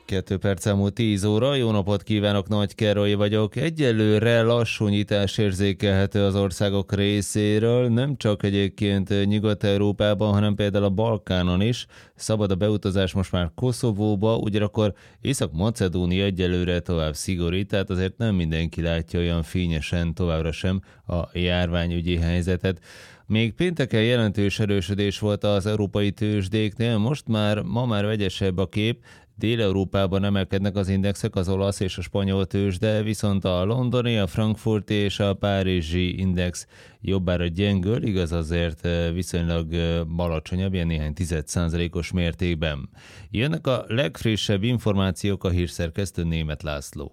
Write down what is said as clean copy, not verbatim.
2 perc elmúlt 10 óra, jó napot kívánok, Nagy Károly vagyok. Egyelőre lassú nyitás érzékelhető az országok részéről, nem csak egyébként Nyugat-Európában, hanem például a Balkánon is. Szabad a beutazás most már Koszovóba, ugyanakkor Észak-Macedónia egyelőre tovább szigorít, tehát azért nem mindenki látja olyan fényesen továbbra sem a járványügyi helyzetet. Még pénteken jelentős erősödés volt az európai tőzsdéknél, ma már vegyesebb a kép. Dél-Európában emelkednek az indexek, az olasz és a spanyol tőzsde, viszont a londoni, a frankfurti és a párizsi index jobbára gyengül, igaz azért viszonylag alacsonyabb, ilyen néhány 10%-os mértékben. Jönnek a legfrissebb információk, a hírszerkesztő Németh László.